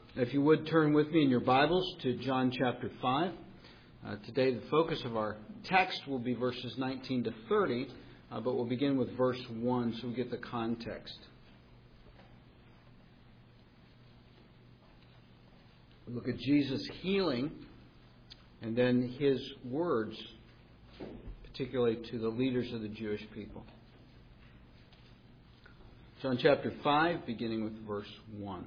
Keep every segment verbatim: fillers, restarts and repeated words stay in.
If you would turn with me in your Bibles to John chapter five. Uh, today the focus of our text will be verses nineteen to thirty, uh, but we'll begin with verse one so we get the context. We'll look at Jesus' healing and then his words, particularly to the leaders of the Jewish people. John chapter five, beginning with verse one.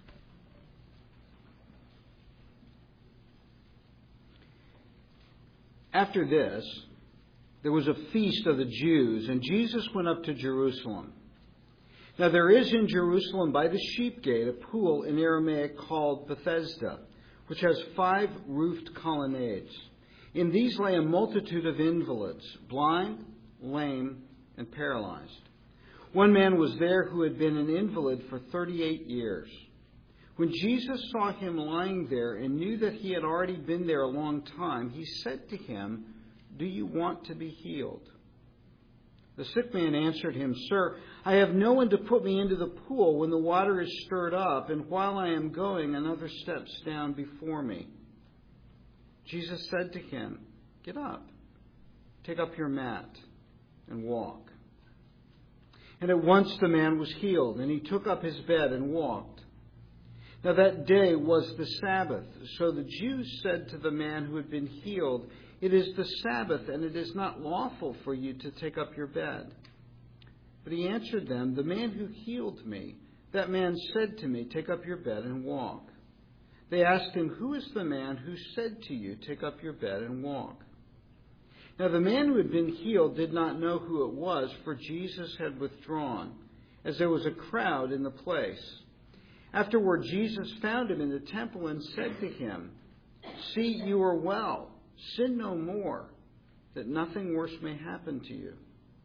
After this, there was a feast of the Jews, and Jesus went up to Jerusalem. Now there is in Jerusalem by the sheep gate a pool in Aramaic called Bethesda, which has five roofed colonnades. In these lay a multitude of invalids, blind, lame, and paralyzed. One man was there who had been an invalid for thirty-eight years. When Jesus saw him lying there and knew that he had already been there a long time, he said to him, "Do you want to be healed?" The sick man answered him, "Sir, I have no one to put me into the pool when the water is stirred up, and while I am going, another steps down before me." Jesus said to him, "Get up, take up your mat, and walk." And at once the man was healed, and he took up his bed and walked. Now that day was the Sabbath. So the Jews said to the man who had been healed, "It is the Sabbath, and it is not lawful for you to take up your bed." But he answered them, "The man who healed me, that man said to me, 'Take up your bed and walk.'" They asked him, "Who is the man who said to you, 'Take up your bed and walk'?" Now the man who had been healed did not know who it was, for Jesus had withdrawn, as there was a crowd in the place. Afterward, Jesus found him in the temple and said to him, "See, you are well. Sin no more, that nothing worse may happen to you."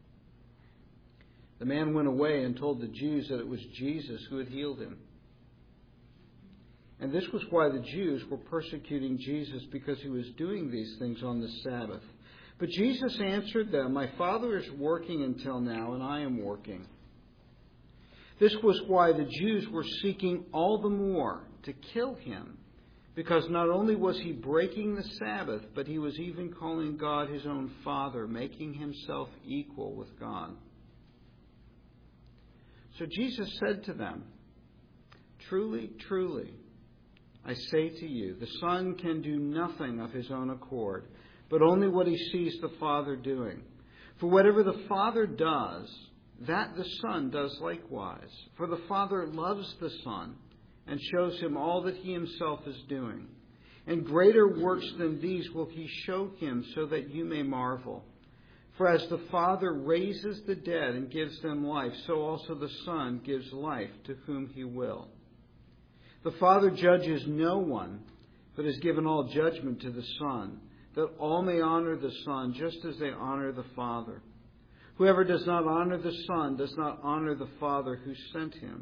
The man went away and told the Jews that it was Jesus who had healed him. And this was why the Jews were persecuting Jesus, because he was doing these things on the Sabbath. But Jesus answered them, "My Father is working until now, and I am working." This was why the Jews were seeking all the more to kill him, because not only was he breaking the Sabbath, but he was even calling God his own Father, making himself equal with God. So Jesus said to them, "Truly, truly, I say to you, the Son can do nothing of his own accord, but only what he sees the Father doing. For whatever the Father does, that the Son does likewise. For the Father loves the Son and shows him all that he himself is doing. And greater works than these will he show him, so that you may marvel. For as the Father raises the dead and gives them life, so also the Son gives life to whom he will. The Father judges no one, but has given all judgment to the Son, that all may honor the Son just as they honor the Father. Whoever does not honor the Son does not honor the Father who sent him.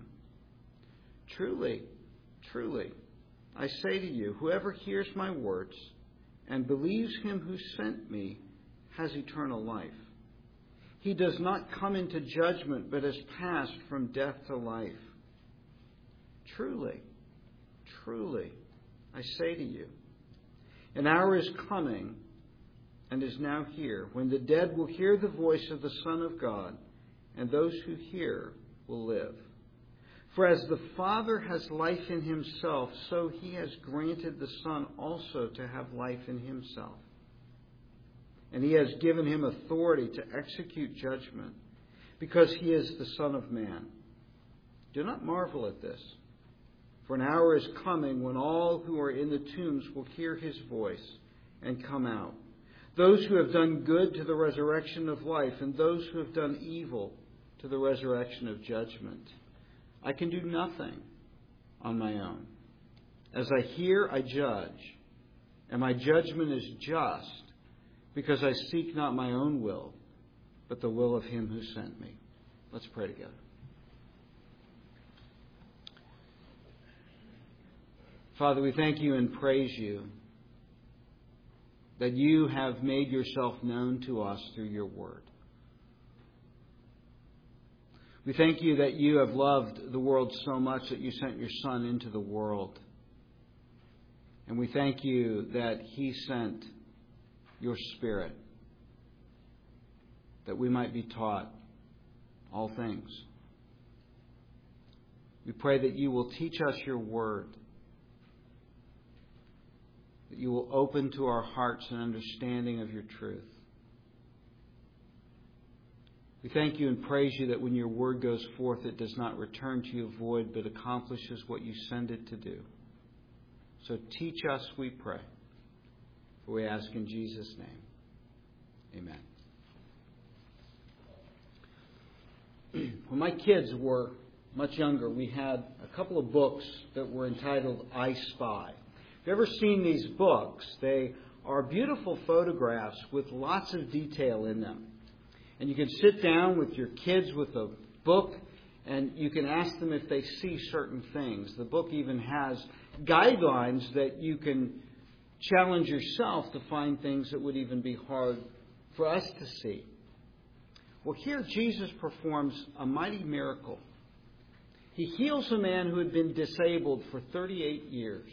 Truly, truly, I say to you, whoever hears my words and believes him who sent me has eternal life. He does not come into judgment, but has passed from death to life. Truly, truly, I say to you, an hour is coming and is now here, when the dead will hear the voice of the Son of God, and those who hear will live. For as the Father has life in himself, so he has granted the Son also to have life in himself. And he has given him authority to execute judgment, because he is the Son of Man. Do not marvel at this, for an hour is coming when all who are in the tombs will hear his voice and come out. Those who have done good to the resurrection of life, and those who have done evil to the resurrection of judgment. I can do nothing on my own. As I hear, I judge, and my judgment is just, because I seek not my own will, but the will of him who sent me. Let's pray together. Father, we thank you and praise you that you have made yourself known to us through your word. We thank you that you have loved the world so much that you sent your Son into the world And we thank you that He sent your Spirit, that we might be taught all things. We pray that you will teach us your word, that you will open to our hearts an understanding of your truth. We thank you and praise you that when your word goes forth, it does not return to you void, but accomplishes what you send it to do. So teach us, we pray. For we ask in Jesus' name. Amen. When my kids were much younger, we had a couple of books that were entitled I Spy. If you've ever seen these books, they are beautiful photographs with lots of detail in them. And you can sit down with your kids with a book and you can ask them if they see certain things. The book even has guidelines that you can challenge yourself to find things that would even be hard for us to see. Well, here Jesus performs a mighty miracle. He heals a man who had been disabled for thirty-eight years.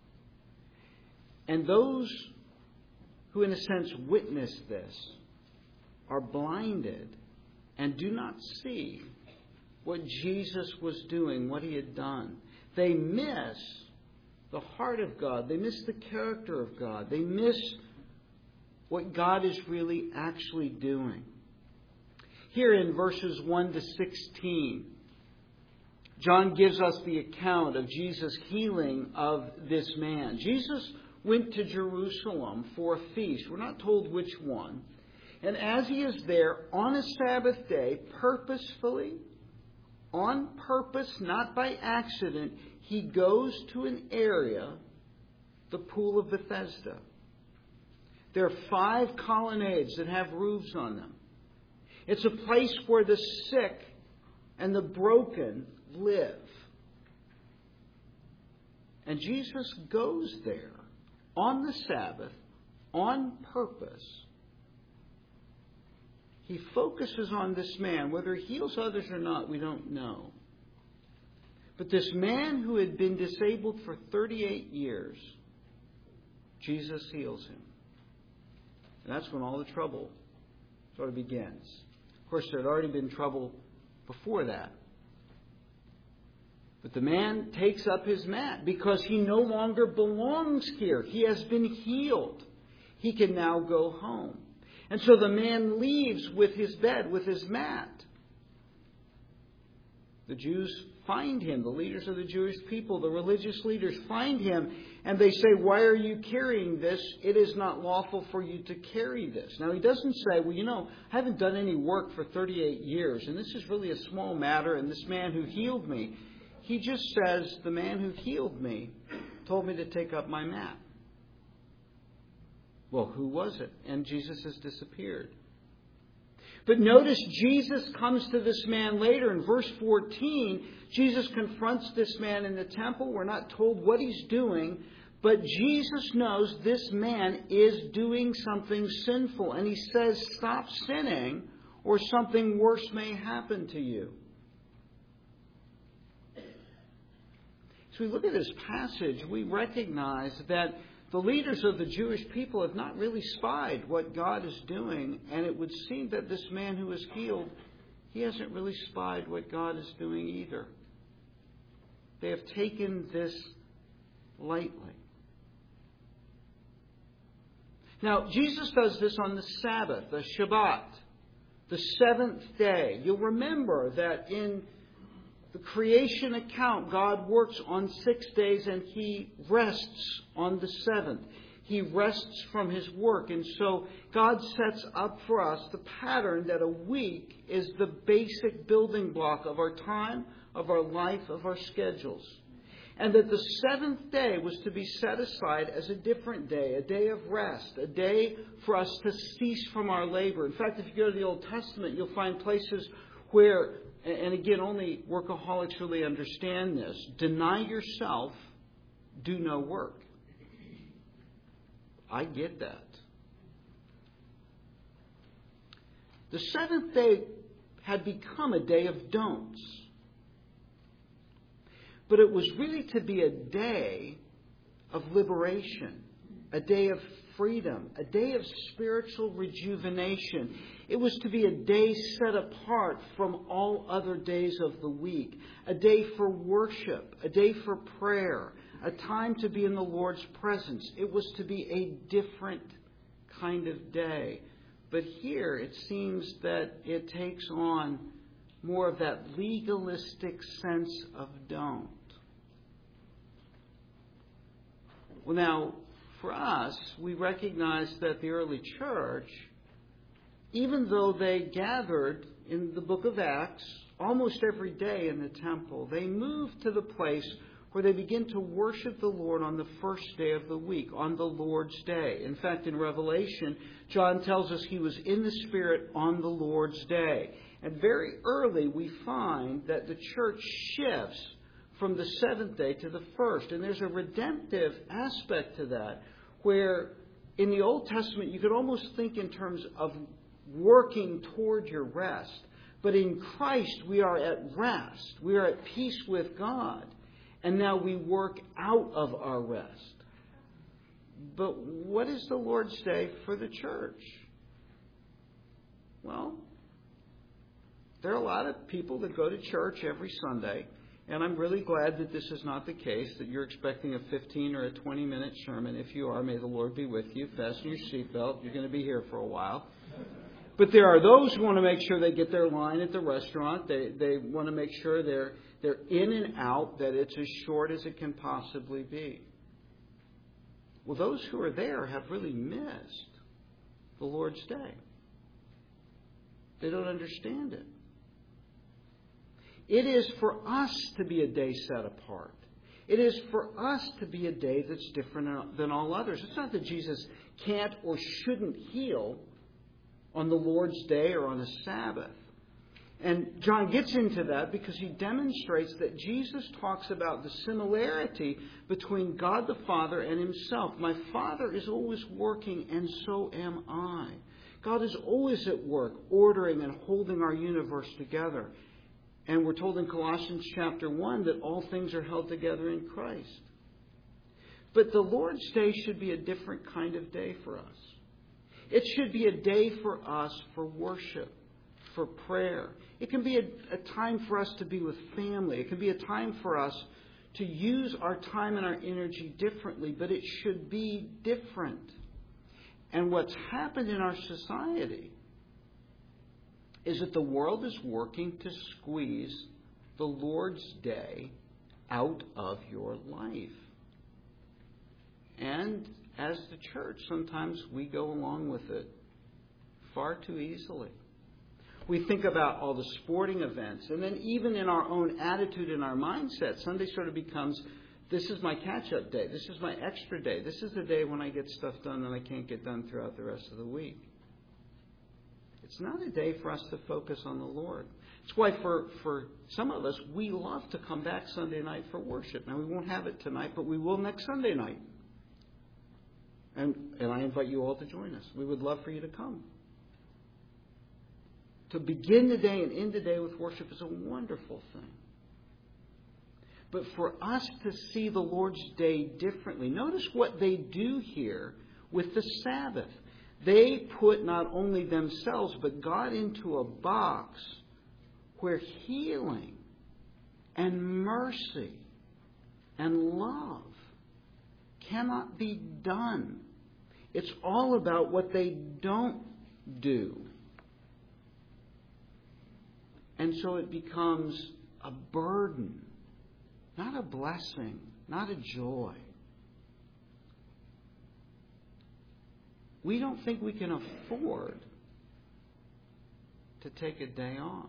And those who, in a sense, witness this are blinded and do not see what Jesus was doing, what He had done. They miss the heart of God. They miss the character of God. They miss what God is really actually doing. Here in verses one to sixteen, John gives us the account of Jesus' healing of this man. Jesus went to Jerusalem for a feast. We're not told which one. And as He is there on a Sabbath day, purposefully, on purpose, not by accident, He goes to an area, the Pool of Bethesda. There are five colonnades that have roofs on them. It's a place where the sick and the broken live. And Jesus goes there on the Sabbath, on purpose. He focuses on this man. Whether He heals others or not, we don't know. But this man who had been disabled for thirty-eight years, Jesus heals him. And that's when all the trouble sort of begins. Of course, there had already been trouble before that. But the man takes up his mat because he no longer belongs here. He has been healed. He can now go home. And so the man leaves with his bed, with his mat. The Jews find him. The leaders of the Jewish people, the religious leaders find him. And they say, "Why are you carrying this? It is not lawful for you to carry this." Now, he doesn't say, "Well, you know, I haven't done any work for thirty-eight years. And this is really a small matter. And this man who healed me." He just says, "The man who healed me told me to take up my mat." Well, who was it? And Jesus has disappeared. But notice Jesus comes to this man later. In verse fourteen, Jesus confronts this man in the temple. We're not told what he's doing, but Jesus knows this man is doing something sinful. And He says, "Stop sinning, or something worse may happen to you." As we look at this passage, we recognize that the leaders of the Jewish people have not really spied what God is doing. And it would seem that this man who is healed, he hasn't really spied what God is doing either. They have taken this lightly. Now, Jesus does this on the Sabbath, the Shabbat, the seventh day. You'll remember that in the creation account, God works on six days and He rests on the seventh. He rests from His work. And so God sets up for us the pattern that a week is the basic building block of our time, of our life, of our schedules. And that the seventh day was to be set aside as a different day, a day of rest, a day for us to cease from our labor. In fact, if you go to the Old Testament, you'll find places where, and again, only workaholics really understand this, deny yourself, do no work. I get that. The seventh day had become a day of don'ts. But it was really to be a day of liberation, a day of freedom, a day of spiritual rejuvenation. It was to be a day set apart from all other days of the week, a day for worship, a day for prayer, a time to be in the Lord's presence. It was to be a different kind of day. But here it seems that it takes on more of that legalistic sense of don't. Well, now, for us, we recognize that the early church, even though they gathered in the book of Acts almost every day in the temple, they moved to the place where they begin to worship the Lord on the first day of the week, on the Lord's Day. In fact, in Revelation, John tells us he was in the Spirit on the Lord's Day. And very early we find that the church shifts from the seventh day to the first. And there's a redemptive aspect to that, where in the Old Testament you could almost think in terms of working toward your rest. But in Christ we are at rest. We are at peace with God. And now we work out of our rest. But what is the Lord's Day for the church? Well, there are a lot of people that go to church every Sunday. And I'm really glad that this is not the case, that you're expecting a fifteen or a twenty minute sermon. If you are, may the Lord be with you. Fasten your seatbelt. You're going to be here for a while. But there are those who want to make sure they get their line at the restaurant. They they want to make sure they're they're in and out, that it's as short as it can possibly be. Well, those who are there have really missed the Lord's Day. They don't understand it. It is for us to be a day set apart. It is for us to be a day that's different than all others. It's not that Jesus can't or shouldn't heal on the Lord's Day or on a Sabbath. And John gets into that because he demonstrates that Jesus talks about the similarity between God the Father and himself. My Father is always working, and so am I. God is always at work, ordering and holding our universe together. And we're told in Colossians chapter one that all things are held together in Christ. But the Lord's Day should be a different kind of day for us. It should be a day for us for worship, for prayer. It can be a, a time for us to be with family. It can be a time for us to use our time and our energy differently, but it should be different. And what's happened in our society is that the world is working to squeeze the Lord's Day out of your life. And as the church, sometimes we go along with it far too easily. We think about all the sporting events, and then even in our own attitude and our mindset, Sunday sort of becomes, this is my catch-up day. This is my extra day. This is the day when I get stuff done that I can't get done throughout the rest of the week. It's not a day for us to focus on the Lord. It's why for, for some of us, we love to come back Sunday night for worship. Now, we won't have it tonight, but we will next Sunday night. And, and I invite you all to join us. We would love for you to come. To begin the day and end the day with worship is a wonderful thing. But for us to see the Lord's Day differently, notice what they do here with the Sabbath. They put not only themselves, but God into a box where healing and mercy and love cannot be done. It's all about what they don't do. And so it becomes a burden, not a blessing, not a joy. We don't think we can afford to take a day off.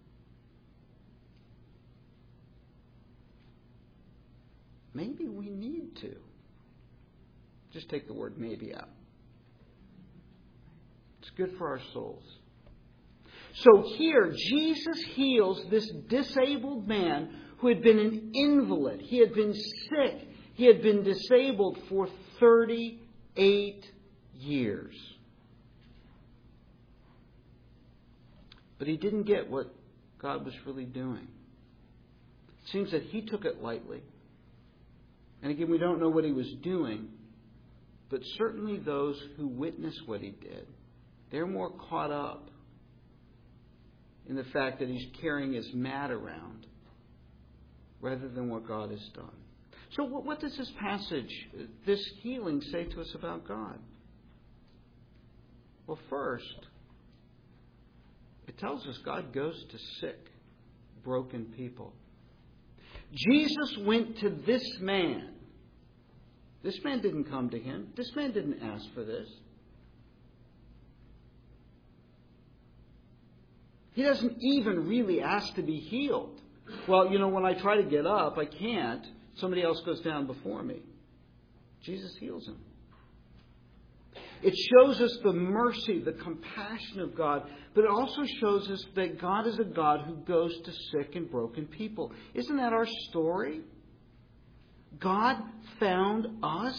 Maybe we need to. Just take the word maybe out. It's good for our souls. So here, Jesus heals this disabled man who had been an invalid. He had been sick. He had been disabled for thirty-eight years. But he didn't get what God was really doing. It seems that he took it lightly. And again, we don't know what he was doing, but certainly those who witness what he did, they're more caught up in the fact that he's carrying his mat around rather than what God has done. So what, what does this passage, this healing, say to us about God? Well, first, it tells us God goes to sick, broken people. Jesus went to this man. This man didn't come to him. This man didn't ask for this. He doesn't even really ask to be healed. Well, you know, when I try to get up, I can't. Somebody else goes down before me. Jesus heals him. It shows us the mercy, the compassion of God, but it also shows us that God is a God who goes to sick and broken people. Isn't that our story? God found us.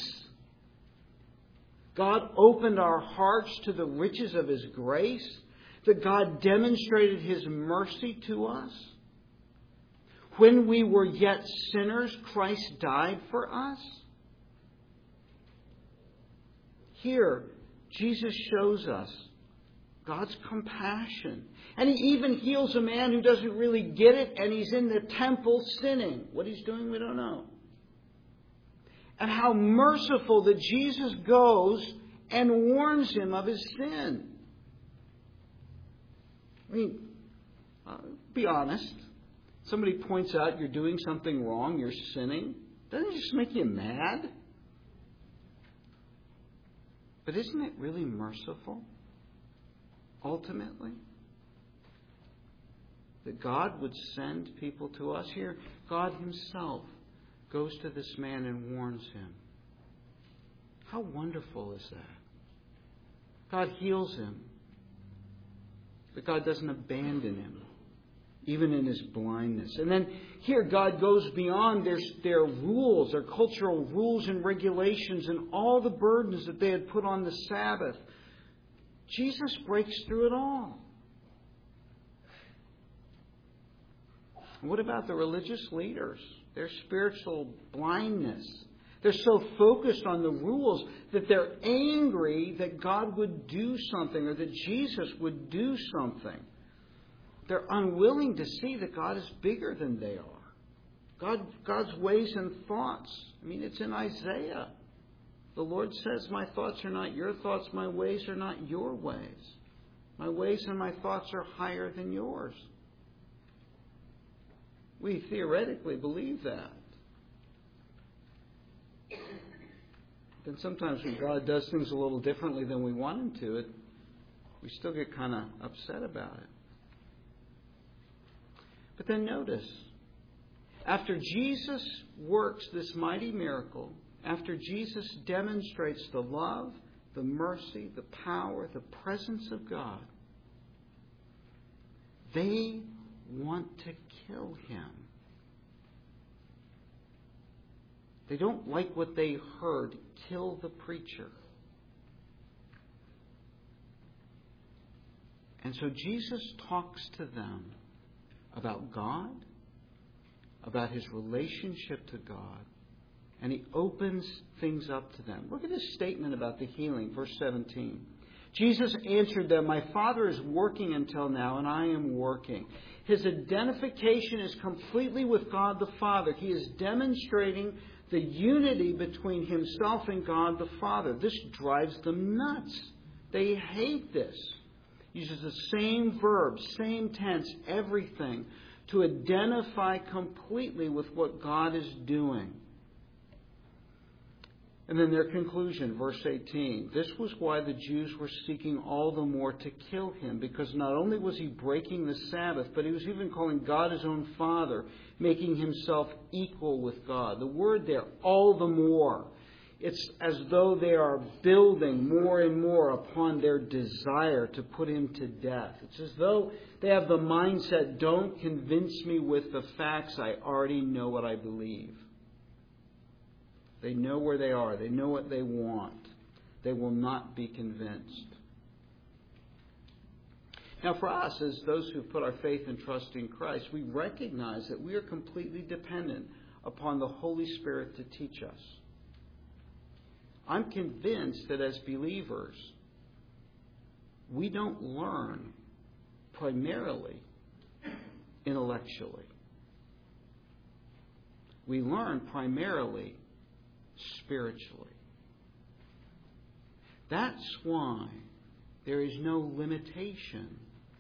God opened our hearts to the riches of His grace. That God demonstrated His mercy to us. When we were yet sinners, Christ died for us. Here, Jesus shows us God's compassion. And He even heals a man who doesn't really get it, and he's in the temple sinning. What he's doing, we don't know. And how merciful that Jesus goes and warns him of his sin. I mean, uh, be honest. Somebody points out you're doing something wrong, you're sinning. Doesn't it just make you mad? But isn't it really merciful, ultimately? That God would send people to us here. God Himself goes to this man and warns him. How wonderful is that? God heals him. But God doesn't abandon him, even in his blindness. And then here God goes beyond their, their rules, their cultural rules and regulations and all the burdens that they had put on the Sabbath. Jesus breaks through it all. And what about the religious leaders? Their spiritual blindness. They're so focused on the rules that they're angry that God would do something or that Jesus would do something. They're unwilling to see that God is bigger than they are. God, God's ways and thoughts. I mean, it's in Isaiah. The Lord says, my thoughts are not your thoughts, my ways are not your ways. My ways and my thoughts are higher than yours. We theoretically believe that. Then sometimes when God does things a little differently than we want Him to, it, we still get kind of upset about it. But then notice, after Jesus works this mighty miracle, after Jesus demonstrates the love, the mercy, the power, the presence of God, they want to kill Him. They don't like what they heard. Kill the preacher. And so Jesus talks to them about God, about His relationship to God, and He opens things up to them. Look at His statement about the healing, verse seventeen. Jesus answered them, my Father is working until now, and I am working. His identification is completely with God the Father. He is demonstrating the unity between Himself and God the Father. This drives them nuts. They hate this. He uses the same verb, same tense, everything, to identify completely with what God is doing. And then their conclusion, verse eighteen. This was why the Jews were seeking all the more to kill Him, because not only was He breaking the Sabbath, but He was even calling God His own Father, making Himself equal with God. The word there, all the more. It's as though they are building more and more upon their desire to put Him to death. It's as though they have the mindset, don't convince me with the facts, I already know what I believe. They know where they are. They know what they want. They will not be convinced. Now for us, as those who put our faith and trust in Christ, we recognize that we are completely dependent upon the Holy Spirit to teach us. I'm convinced that as believers, we don't learn primarily intellectually. We learn primarily spiritually. That's why there is no limitation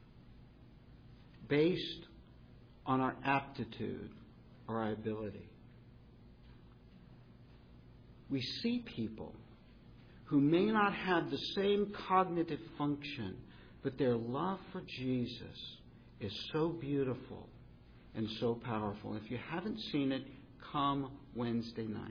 based on our aptitude or our ability. We see people who may not have the same cognitive function, but their love for Jesus is so beautiful and so powerful. If you haven't seen it, come Wednesday night.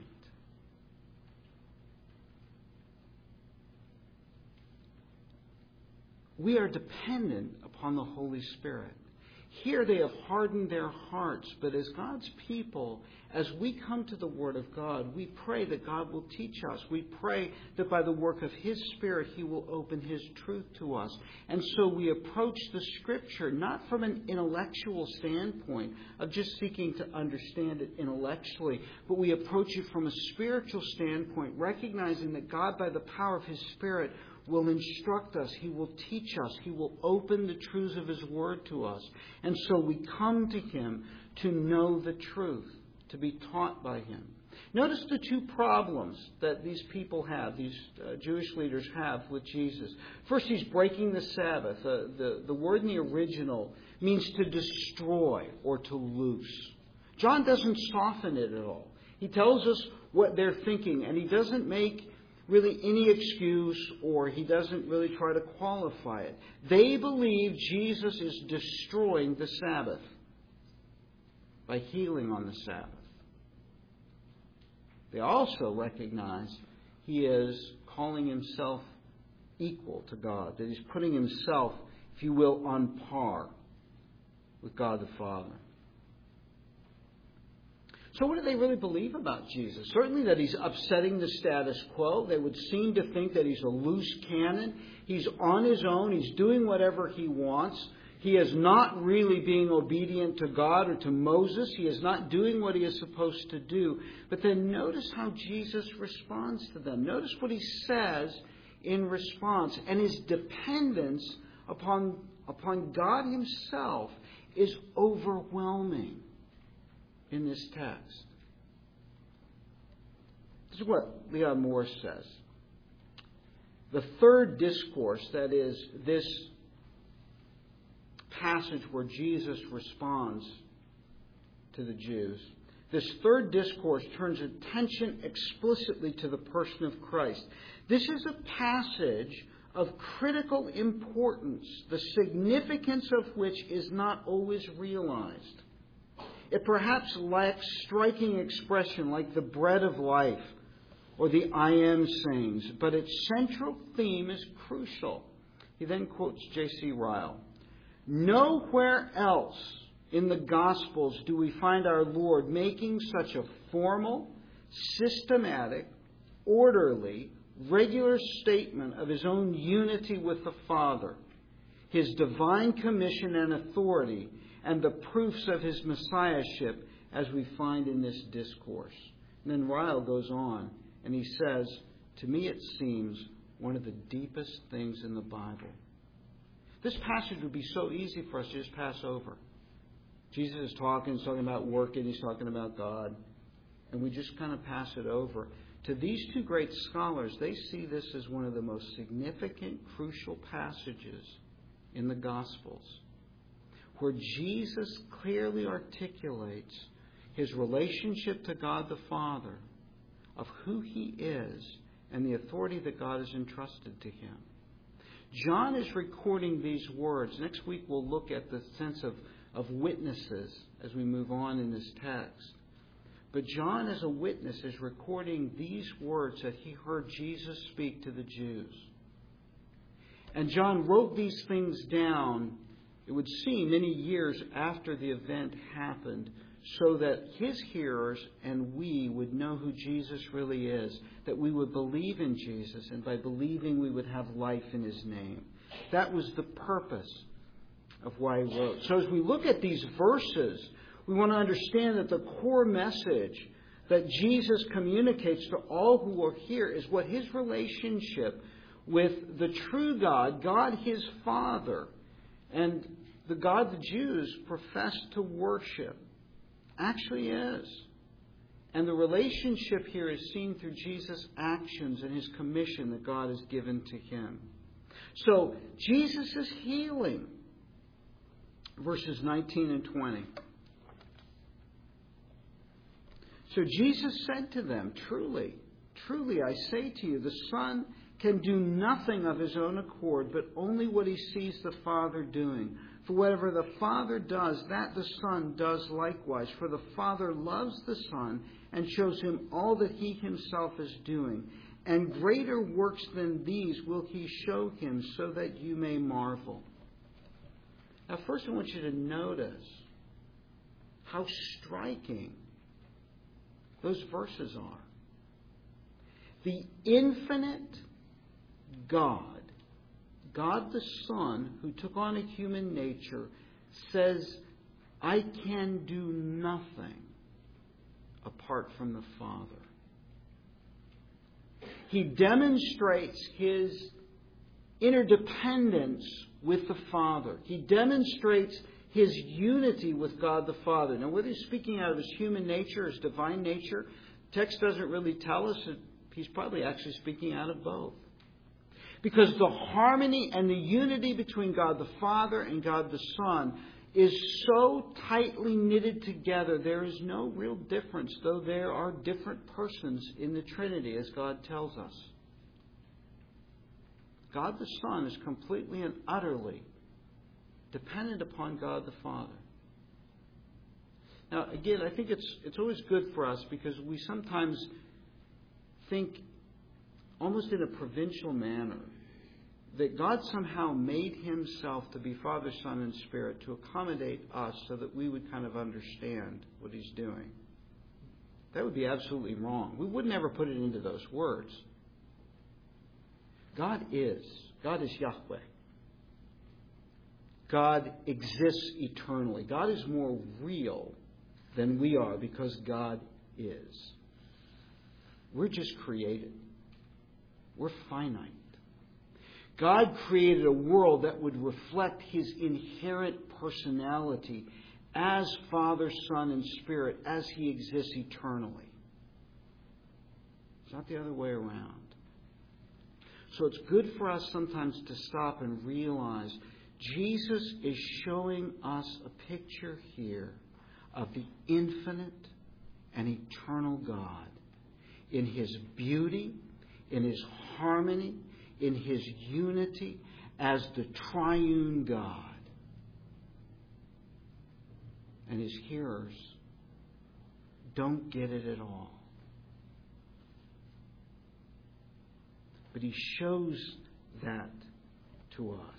We are dependent upon the Holy Spirit. Here they have hardened their hearts, but as God's people, as we come to the Word of God, we pray that God will teach us. We pray that by the work of His Spirit, He will open His truth to us. And so we approach the Scripture not from an intellectual standpoint of just seeking to understand it intellectually, but we approach it from a spiritual standpoint, recognizing that God, by the power of His Spirit, will instruct us. He will teach us. He will open the truths of His Word to us. And so we come to Him to know the truth, to be taught by Him. Notice the two problems that these people have, these uh, Jewish leaders have with Jesus. First, He's breaking the Sabbath. Uh, the, the word in the original means to destroy or to loose. John doesn't soften it at all. He tells us what they're thinking, and he doesn't make really any excuse, or he doesn't really try to qualify it. They believe Jesus is destroying the Sabbath by healing on the Sabbath. They also recognize He is calling Himself equal to God, that He's putting Himself, if you will, on par with God the Father. So what do they really believe about Jesus? Certainly that He's upsetting the status quo. They would seem to think that He's a loose cannon. He's on His own. He's doing whatever He wants. He is not really being obedient to God or to Moses. He is not doing what He is supposed to do. But then notice how Jesus responds to them. Notice what He says in response. And His dependence upon, upon God Himself is overwhelming in this text. This is what Leon Morris says. The third discourse, that is, this passage where Jesus responds to the Jews, this third discourse turns attention explicitly to the person of Christ. This is a passage of critical importance, the significance of which is not always realized. It perhaps lacks striking expression like the bread of life or the I am sayings, but its central theme is crucial. He then quotes J C Ryle. Nowhere else in the Gospels do we find our Lord making such a formal, systematic, orderly, regular statement of His own unity with the Father, His divine commission and authority, and the proofs of His messiahship as we find in this discourse. And then Ryle goes on and he says, to me it seems one of the deepest things in the Bible. This passage would be so easy for us to just pass over. Jesus is talking, he's talking about working, he's talking about God, and we just kind of pass it over. To these two great scholars, they see this as one of the most significant, crucial passages in the Gospels, where Jesus clearly articulates His relationship to God the Father, of who He is, and the authority that God has entrusted to Him. John is recording these words. Next week we'll look at the sense of, of witnesses as we move on in this text. But John, as a witness, is recording these words that he heard Jesus speak to the Jews. And John wrote these things down, it would seem, many years after the event happened, so that his hearers and we would know who Jesus really is, that we would believe in Jesus, and by believing we would have life in His name. That was the purpose of why he wrote. So as we look at these verses, We want to understand that the core message that Jesus communicates to all who are here is what his relationship with the true God, God his Father, and the God the Jews profess to worship actually is. And the relationship here is seen through Jesus' actions and his commission that God has given to him. So, Jesus is healing. Verses nineteen and twenty. So Jesus said to them, Truly, truly I say to you, the Son can do nothing of his own accord, but only what he sees the Father doing. For whatever the Father does, that the Son does likewise. For the Father loves the Son and shows him all that he himself is doing. And greater works than these will he show him, so that you may marvel. Now, first I want you to notice how striking those verses are. The infinite God, God the Son, who took on a human nature, says, I can do nothing apart from the Father. He demonstrates his interdependence with the Father. He demonstrates his unity with God the Father. Now, whether he's speaking out of his human nature or his divine nature, the text doesn't really tell us that he's probably actually speaking out of both. Because the harmony and the unity between God the Father and God the Son is so tightly knitted together, there is no real difference, though there are different persons in the Trinity, as God tells us. God the Son is completely and utterly dependent upon God the Father. Now, again, I think it's it's always good for us because we sometimes think almost in a provincial manner that God somehow made himself to be Father, Son, and Spirit to accommodate us so that we would kind of understand what he's doing. That would be absolutely wrong. We would never put it into those words. God is. God is Yahweh. God exists eternally. God is more real than we are because God is. We're just created. We're finite. God created a world that would reflect his inherent personality as Father, Son, and Spirit, as he exists eternally. It's not the other way around. So it's good for us sometimes to stop and realize Jesus is showing us a picture here of the infinite and eternal God in his beauty, in his harmony, in his unity as the triune God. And his hearers don't get it at all. But he shows that to us.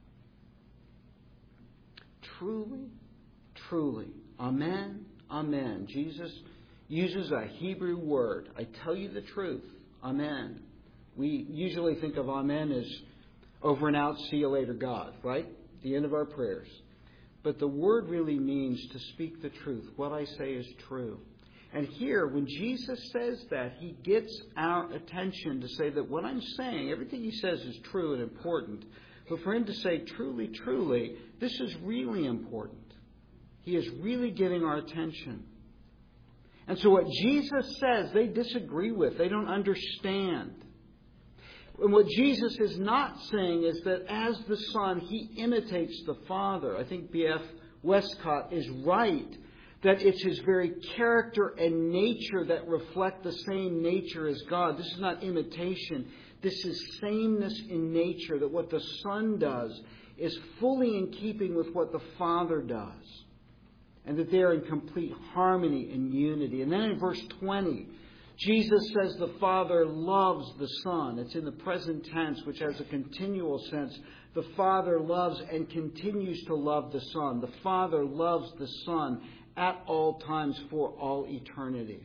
Truly, truly, amen, amen. Jesus uses a Hebrew word. I tell you the truth, amen. We usually think of amen as over and out, see you later, God, right? The end of our prayers. But the word really means to speak the truth. What I say is true. And here, when Jesus says that, he gets our attention to say that what I'm saying, everything he says is true and important. But for him to say truly, truly, this is really important. He is really getting our attention. And so what Jesus says, they disagree with. They don't understand. And what Jesus is not saying is that as the Son, he imitates the Father. I think B F Westcott is right that it's his very character and nature that reflect the same nature as God. This is not imitation. This is sameness in nature, that what the Son does is fully in keeping with what the Father does. And that they're in complete harmony and unity. And then in verse twenty, Jesus says the Father loves the Son. It's in the present tense, which has a continual sense. The Father loves and continues to love the Son. The Father loves the Son at all times for all eternity.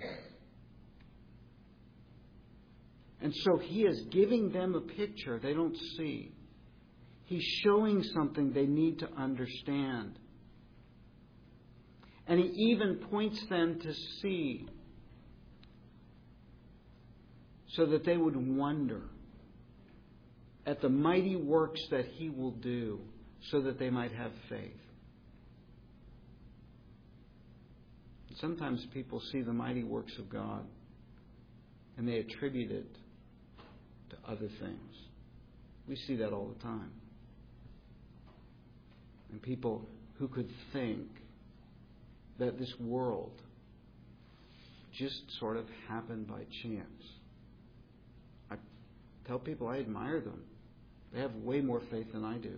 And so he is giving them a picture they don't see. He's showing something they need to understand. And He even points them to see so that they would wonder at the mighty works that He will do so that they might have faith. Sometimes people see the mighty works of God and they attribute it to other things. We see that all the time. And people who could think that this world just sort of happened by chance. I tell people I admire them. They have way more faith than I do.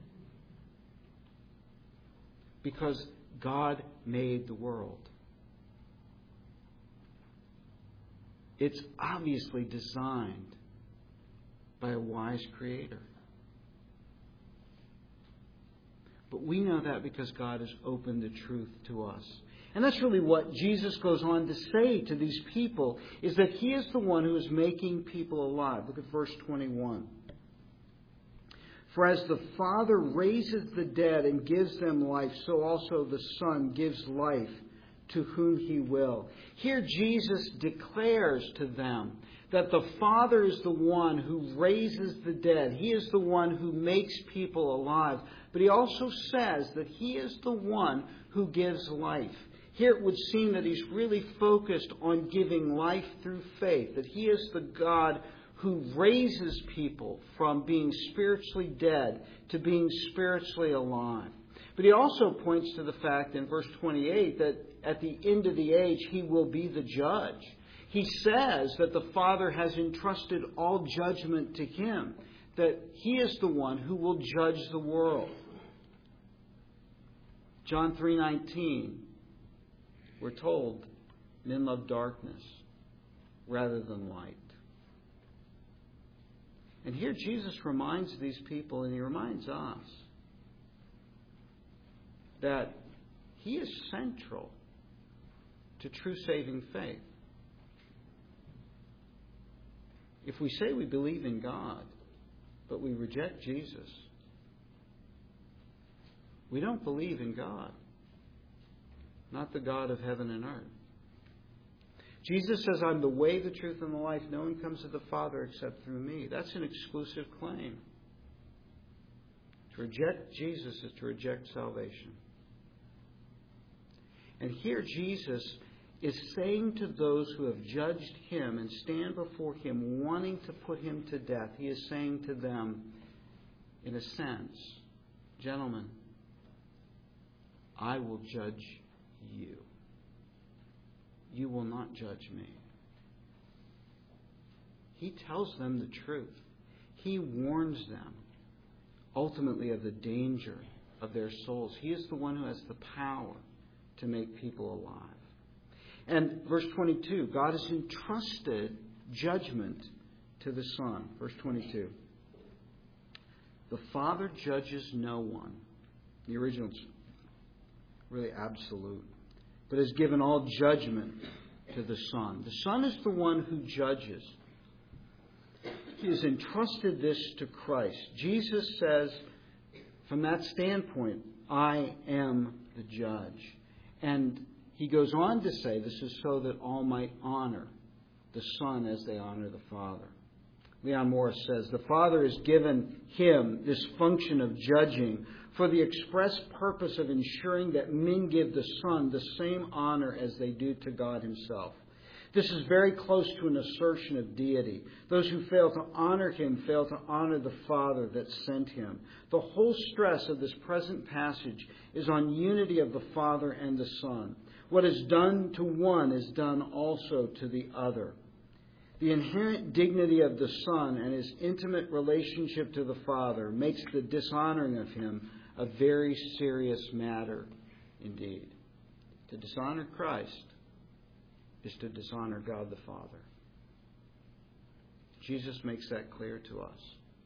Because God made the world. It's obviously designed by a wise Creator. But we know that because God has opened the truth to us. And that's really what Jesus goes on to say to these people, is that He is the one who is making people alive. Look at verse twenty-one. For as the Father raises the dead and gives them life, so also the Son gives life to whom He will. Here Jesus declares to them that the Father is the one who raises the dead. He is the one who makes people alive. But He also says that He is the one who gives life. Here it would seem that He's really focused on giving life through faith, that He is the God who raises people from being spiritually dead to being spiritually alive. But He also points to the fact in verse twenty-eight that at the end of the age He will be the judge. He says that the Father has entrusted all judgment to Him, that He is the one who will judge the world. John three nineteen, we're told, men love darkness rather than light. And here Jesus reminds these people, and He reminds us, that He is central to true saving faith. If we say we believe in God, but we reject Jesus, we don't believe in God, not the God of heaven and earth. Jesus says, I'm the way, the truth, and the life. No one comes to the Father except through me. That's an exclusive claim. To reject Jesus is to reject salvation. And here Jesus is saying to those who have judged Him and stand before Him wanting to put Him to death, He is saying to them, in a sense, gentlemen, I will judge you. You will not judge me. He tells them the truth. He warns them ultimately of the danger of their souls. He is the one who has the power to make people alive. And verse twenty-two, God has entrusted judgment to the Son. Verse twenty-two. The Father judges no one. The original is really absolute. But has given all judgment to the Son. The Son is the one who judges. He has entrusted this to Christ. Jesus says, from that standpoint, I am the judge. And He goes on to say this is so that all might honor the Son as they honor the Father. Leon Morris says, the Father has given Him this function of judging for the express purpose of ensuring that men give the Son the same honor as they do to God Himself. This is very close to an assertion of deity. Those who fail to honor Him fail to honor the Father that sent Him. The whole stress of this present passage is on unity of the Father and the Son. What is done to one is done also to the other. The inherent dignity of the Son and His intimate relationship to the Father makes the dishonoring of Him a very serious matter indeed. To dishonor Christ is to dishonor God the Father. Jesus makes that clear to us.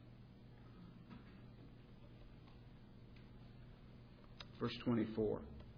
Verse twenty-four.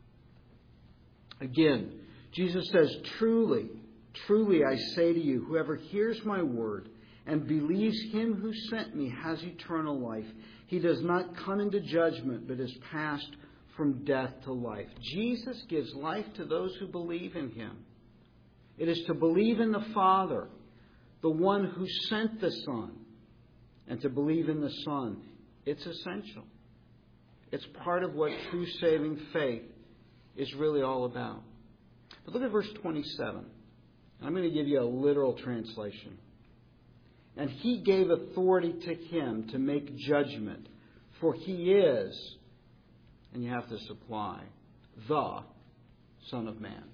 Again, Jesus says, Truly, truly I say to you, whoever hears my word and believes Him who sent me has eternal life. He does not come into judgment, but is passed from death to life. Jesus gives life to those who believe in Him. It is to believe in the Father, the one who sent the Son, and to believe in the Son. It's essential. It's part of what true saving faith is really all about. But look at verse twenty-seven. I'm going to give you a literal translation. And He gave authority to Him to make judgment, for He is, and you have to supply, the Son of Man.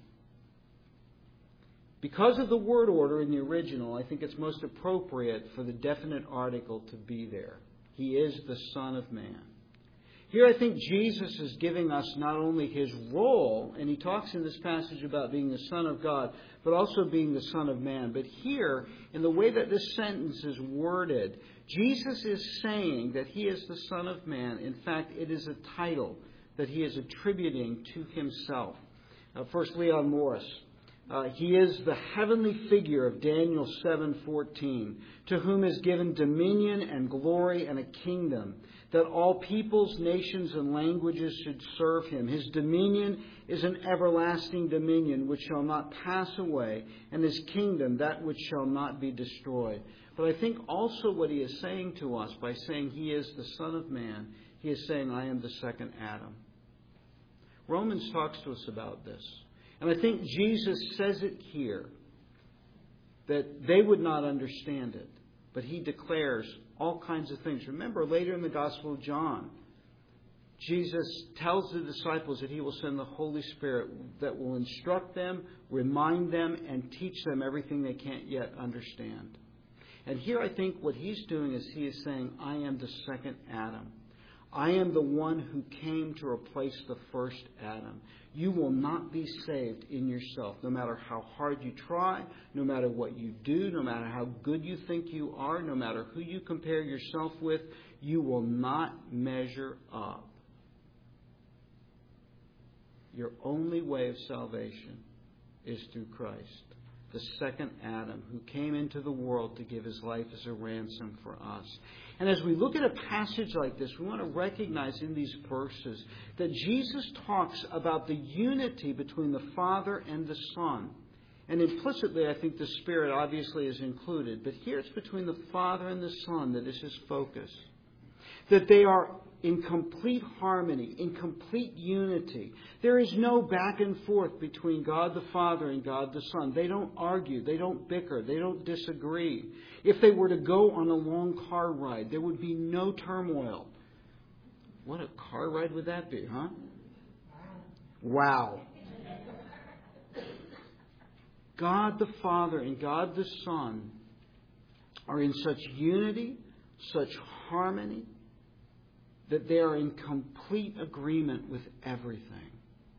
Because of the word order in the original, I think it's most appropriate for the definite article to be there. He is the Son of Man. Here I think Jesus is giving us not only His role, and He talks in this passage about being the Son of God, but also being the Son of Man. But here, in the way that this sentence is worded, Jesus is saying that He is the Son of Man. In fact, it is a title that He is attributing to Himself. Uh, first, Leon Morris. Uh, he is the heavenly figure of Daniel seven fourteen, to whom is given dominion and glory and a kingdom, that all peoples, nations, and languages should serve Him. His dominion is an everlasting dominion which shall not pass away, and His kingdom that which shall not be destroyed. But I think also what He is saying to us by saying He is the Son of Man, He is saying, I am the second Adam. Romans talks to us about this. And I think Jesus says it here, that they would not understand it. But He declares all kinds of things. Remember, later in the Gospel of John, Jesus tells the disciples that He will send the Holy Spirit that will instruct them, remind them, and teach them everything they can't yet understand. And here I think what He's doing is He is saying, I am the second Adam. I am the one who came to replace the first Adam. You will not be saved in yourself, no matter how hard you try, no matter what you do, no matter how good you think you are, no matter who you compare yourself with, you will not measure up. Your only way of salvation is through Christ, the second Adam, who came into the world to give His life as a ransom for us. And as we look at a passage like this, we want to recognize in these verses that Jesus talks about the unity between the Father and the Son. And implicitly, I think the Spirit obviously is included. But here it's between the Father and the Son that is His focus. That they are in complete harmony, in complete unity. There is no back and forth between God the Father and God the Son. They don't argue. They don't bicker. They don't disagree. If they were to go on a long car ride, there would be no turmoil. What a car ride would that be, huh? Wow. God the Father and God the Son are in such unity, such harmony, that they are in complete agreement with everything.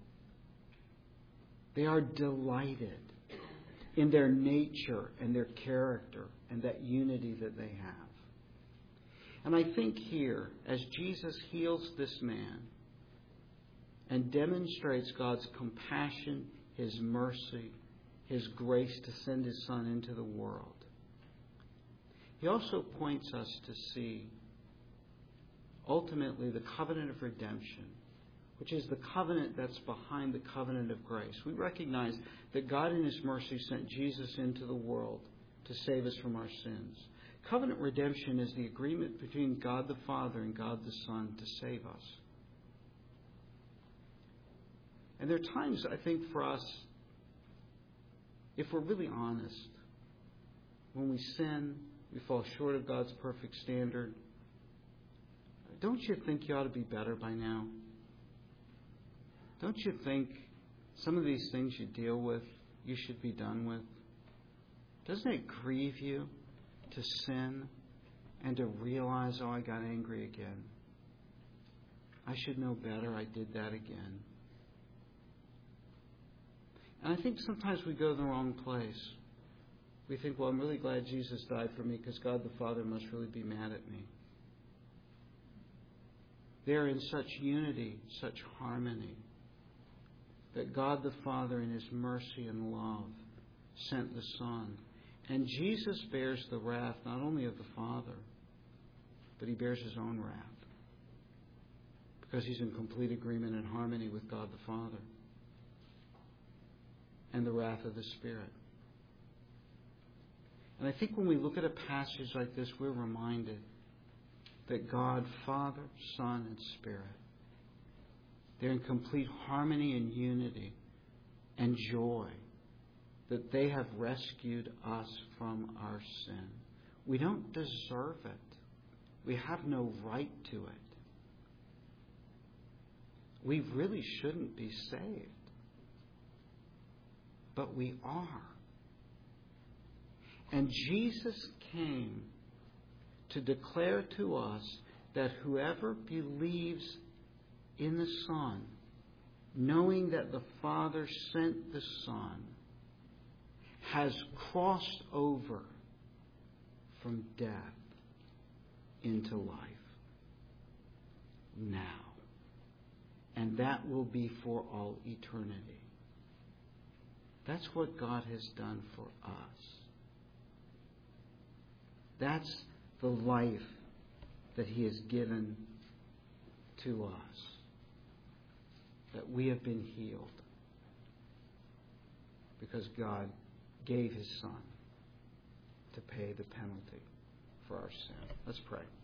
They are delighted in their nature and their character and that unity that they have. And I think here, as Jesus heals this man and demonstrates God's compassion, His mercy, His grace to send His Son into the world, He also points us to see ultimately the covenant of redemption, which is the covenant that's behind the covenant of grace. We recognize that God in His mercy sent Jesus into the world to save us from our sins. Covenant redemption is the agreement between God the Father and God the Son to save us. And there are times, I think, for us, if we're really honest, when we sin, we fall short of God's perfect standard. Don't you think you ought to be better by now? Don't you think some of these things you deal with, you should be done with? Doesn't it grieve you to sin and to realize, oh, I got angry again. I should know better. I did that again. And I think sometimes we go to the wrong place. We think, well, I'm really glad Jesus died for me because God the Father must really be mad at me. They're in such unity, such harmony, that God the Father in His mercy and love sent the Son. And Jesus bears the wrath not only of the Father, but He bears His own wrath. because he's in complete agreement and harmony with God the Father and the wrath of the Spirit. And I think when we look at a passage like this, we're reminded that God, Father, Son, and Spirit, they're in complete harmony and unity and joy, that they have rescued us from our sin. We don't deserve it. We have no right to it. We really shouldn't be saved. But we are. And Jesus came to declare to us that whoever believes in the Son, knowing that the Father sent the Son, has crossed over from death into life now. And that will be for all eternity. That's what God has done for us. That's the life that He has given to us. That we have been healed because God gave His Son to pay the penalty for our sin. Let's pray.